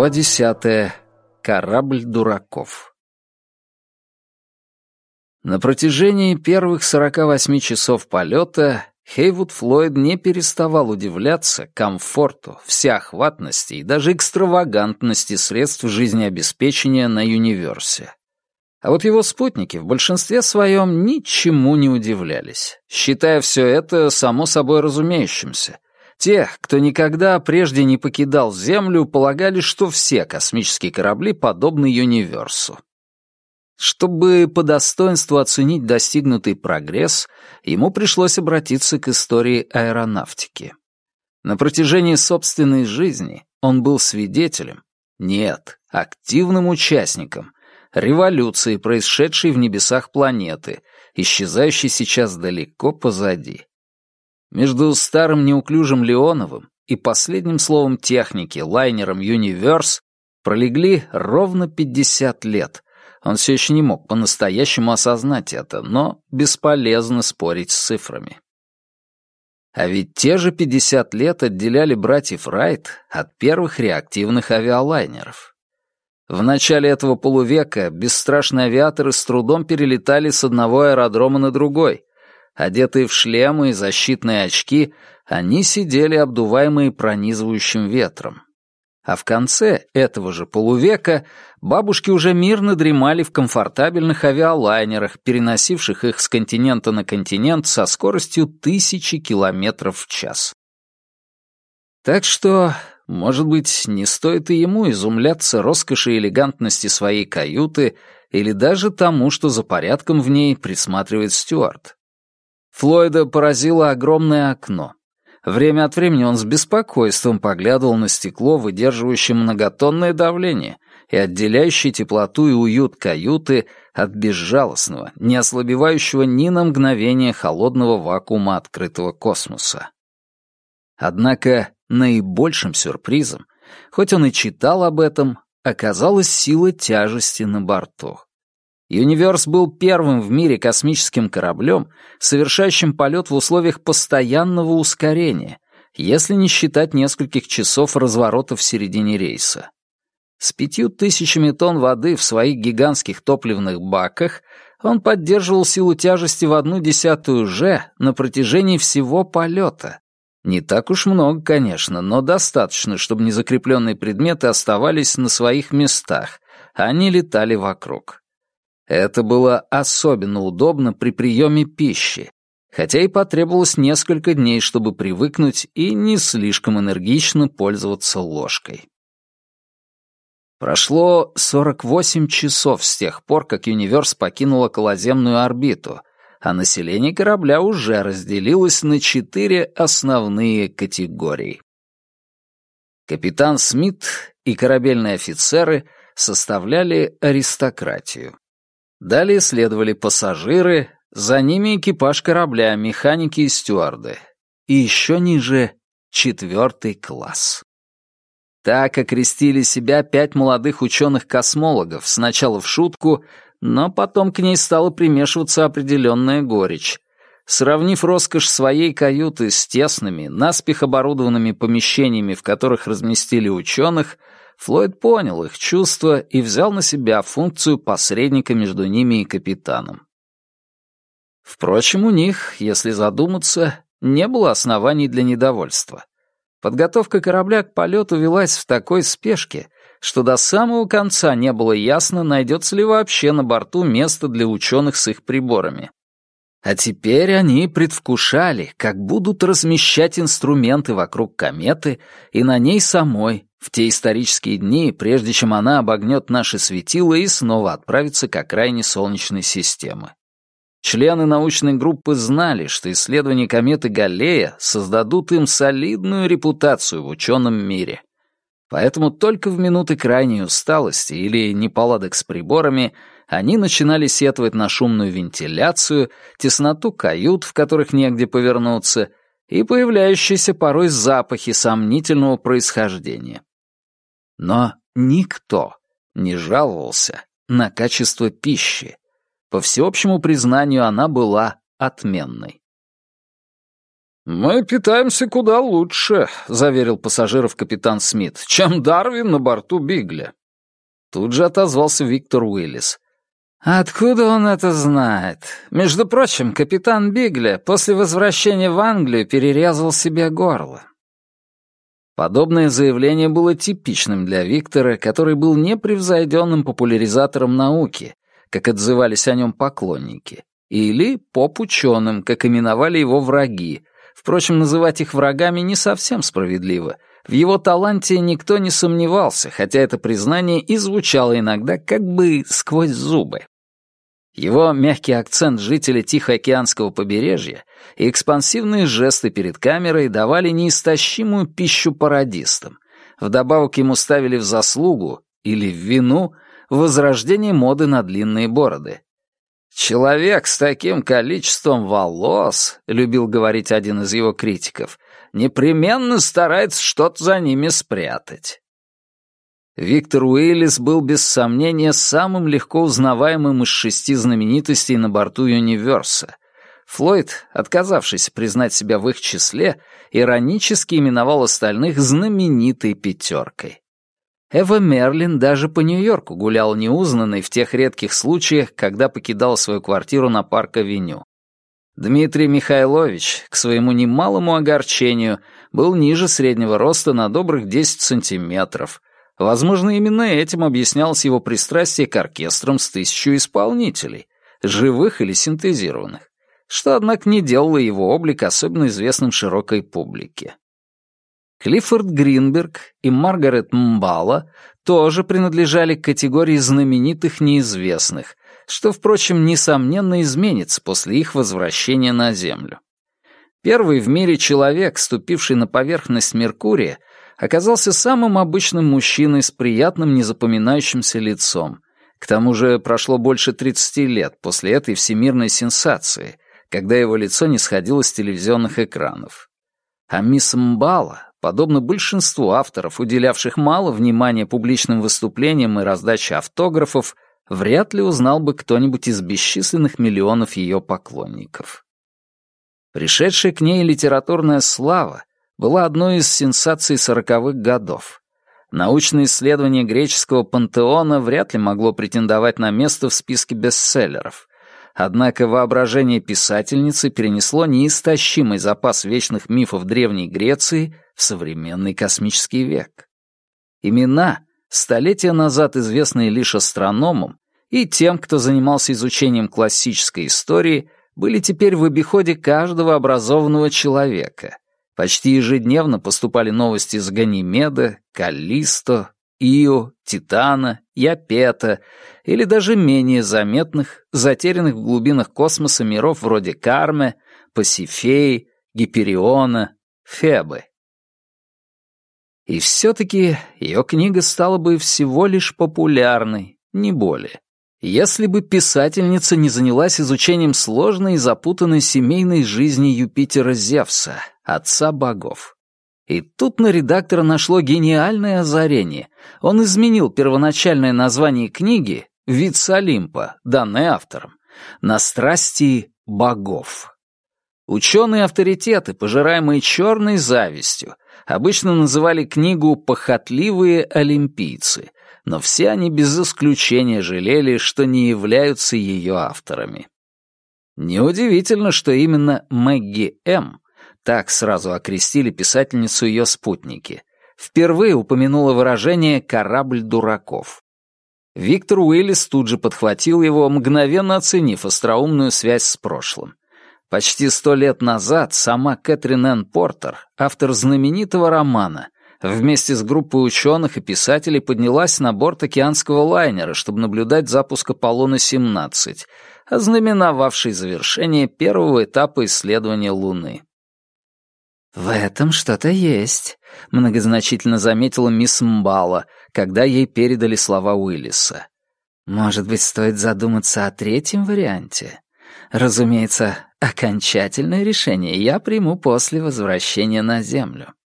Глава 10. Корабль дураков. На протяжении первых 48 часов полета Хейвуд Флойд не переставал удивляться комфорту, всеохватности и даже экстравагантности средств жизнеобеспечения на Юниверсе. А вот его спутники в большинстве своем ничему не удивлялись, считая все это само собой разумеющимся. Те, кто никогда прежде не покидал Землю, полагали, что все космические корабли подобны Юниверсу. Чтобы по достоинству оценить достигнутый прогресс, ему пришлось обратиться к истории аэронавтики. На протяжении собственной жизни он был свидетелем, нет, активным участником, революции, происшедшей в небесах планеты, исчезающей сейчас далеко позади. Между старым неуклюжим Леоновым и последним словом техники, лайнером «Юниверс», пролегли ровно 50 лет. Он все еще не мог по-настоящему осознать это, но бесполезно спорить с цифрами. А ведь те же 50 лет отделяли братьев Райт от первых реактивных авиалайнеров. В начале этого полувека бесстрашные авиаторы с трудом перелетали с одного аэродрома на другой. Одетые в шлемы и защитные очки, они сидели, обдуваемые пронизывающим ветром. А в конце этого же полувека бабушки уже мирно дремали в комфортабельных авиалайнерах, переносивших их с континента на континент со скоростью 1000 километров в час. Так что, может быть, не стоит и ему изумляться роскоши и элегантности своей каюты или даже тому, что за порядком в ней присматривает стюард. Флойда поразило огромное окно. Время от времени он с беспокойством поглядывал на стекло, выдерживающее многотонное давление и отделяющее теплоту и уют каюты от безжалостного, не ослабевающего ни на мгновение холодного вакуума открытого космоса. Однако наибольшим сюрпризом, хоть он и читал об этом, оказалась сила тяжести на борту. Юниверс был первым в мире космическим кораблем, совершающим полет в условиях постоянного ускорения, если не считать нескольких часов разворота в середине рейса. С 5000 тонн воды в своих гигантских топливных баках он поддерживал силу тяжести в 1/10 G на протяжении всего полета. Не так уж много, конечно, но достаточно, чтобы незакрепленные предметы оставались на своих местах, а не летали вокруг. Это было особенно удобно при приеме пищи, хотя и потребовалось несколько дней, чтобы привыкнуть и не слишком энергично пользоваться ложкой. Прошло 48 часов с тех пор, как Юниверс покинул околоземную орбиту, а население корабля уже разделилось на 4 основные категории. Капитан Смит и корабельные офицеры составляли аристократию. Далее следовали пассажиры, за ними экипаж корабля, механики и стюарды. И еще ниже — 4 класс. Так окрестили себя 5 молодых ученых-космологов, сначала в шутку, но потом к ней стала примешиваться определенная горечь. Сравнив роскошь своей каюты с тесными, наспех оборудованными помещениями, в которых разместили ученых, Флойд понял их чувства и взял на себя функцию посредника между ними и капитаном. Впрочем, у них, если задуматься, не было оснований для недовольства. Подготовка корабля к полету велась в такой спешке, что до самого конца не было ясно, найдется ли вообще на борту место для ученых с их приборами. А теперь они предвкушали, как будут размещать инструменты вокруг кометы и на ней самой, в те исторические дни, прежде чем она обогнет наши светила и снова отправится к окраине Солнечной системы. Члены научной группы знали, что исследования кометы Галлея создадут им солидную репутацию в ученом мире. Поэтому только в минуты крайней усталости или неполадок с приборами они начинали сетовать на шумную вентиляцию, тесноту кают, в которых негде повернуться, и появляющиеся порой запахи сомнительного происхождения. Но никто не жаловался на качество пищи. По всеобщему признанию, она была отменной. «Мы питаемся куда лучше», — заверил пассажиров капитан Смит, «чем Дарвин на борту Бигля». Тут же отозвался Виктор Уиллис. «Откуда он это знает? Между прочим, капитан Бигля после возвращения в Англию перерезал себе горло». Подобное заявление было типичным для Виктора, который был непревзойденным популяризатором науки, как отзывались о нем поклонники, или поп-ученым, как именовали его враги. Впрочем, называть их врагами не совсем справедливо. В его таланте никто не сомневался, хотя это признание и звучало иногда как бы сквозь зубы. Его мягкий акцент жителя Тихоокеанского побережья и экспансивные жесты перед камерой давали неистощимую пищу пародистам. Вдобавок ему ставили в заслугу, или в вину, возрождение моды на длинные бороды. «Человек с таким количеством волос», — любил говорить один из его критиков, «непременно старается что-то за ними спрятать». Виктор Уиллис был без сомнения самым легко узнаваемым из 6 знаменитостей на борту Юниверса. Флойд, отказавшийся признать себя в их числе, иронически именовал остальных «знаменитой пятеркой». Эва Мерлин даже по Нью-Йорку гулял неузнанной в тех редких случаях, когда покидал свою квартиру на Парк-авеню. Дмитрий Михайлович, к своему немалому огорчению, был ниже среднего роста на добрых 10 сантиметров. Возможно, именно этим объяснялось его пристрастие к оркестрам с 1000 исполнителей, живых или синтезированных, что, однако, не делало его облик особенно известным широкой публике. Клиффорд Гринберг и Маргарет Мбала тоже принадлежали к категории знаменитых неизвестных, что, впрочем, несомненно изменится после их возвращения на Землю. Первый в мире человек, ступивший на поверхность Меркурия, оказался самым обычным мужчиной с приятным незапоминающимся лицом. К тому же прошло больше 30 лет после этой всемирной сенсации, когда его лицо не сходило с телевизионных экранов. А мисс Мбала, подобно большинству авторов, уделявших мало внимания публичным выступлениям и раздаче автографов, вряд ли узнал бы кто-нибудь из бесчисленных миллионов ее поклонников. Пришедшая к ней литературная слава была одной из сенсаций 40-х годов. Научное исследование греческого пантеона вряд ли могло претендовать на место в списке бестселлеров. Однако воображение писательницы перенесло неистощимый запас вечных мифов Древней Греции в современный космический век. Имена, столетия назад известные лишь астрономам и тем, кто занимался изучением классической истории, были теперь в обиходе каждого образованного человека. Почти ежедневно поступали новости из Ганимеда, Каллисто, Ио, Титана, Япета или даже менее заметных, затерянных в глубинах космоса миров вроде Карме, Пасифеи, Гипериона, Фебы. И все-таки ее книга стала бы всего лишь популярной, не более, если бы писательница не занялась изучением сложной и запутанной семейной жизни Юпитера Зевса, отца богов. И тут на редактора нашло гениальное озарение. Он изменил первоначальное название книги «Вид с Олимпа», данное автором, на «Страсти богов». Ученые-авторитеты, пожираемые черной завистью, обычно называли книгу «Похотливые олимпийцы», но все они без исключения жалели, что не являются ее авторами. Неудивительно, что именно Мэгги М., так сразу окрестили писательницу ее спутники, впервые упомянула выражение «корабль дураков». Виктор Уиллис тут же подхватил его, мгновенно оценив остроумную связь с прошлым. Почти 100 лет назад сама Кэтрин Энн Портер, автор знаменитого романа, вместе с группой ученых и писателей поднялась на борт океанского лайнера, чтобы наблюдать запуск Аполлона-17, ознаменовавший завершение первого этапа исследования Луны. «В этом что-то есть», — многозначительно заметила мисс Мбала, когда ей передали слова Уиллиса. «Может быть, стоит задуматься о третьем варианте? Разумеется, окончательное решение я приму после возвращения на Землю».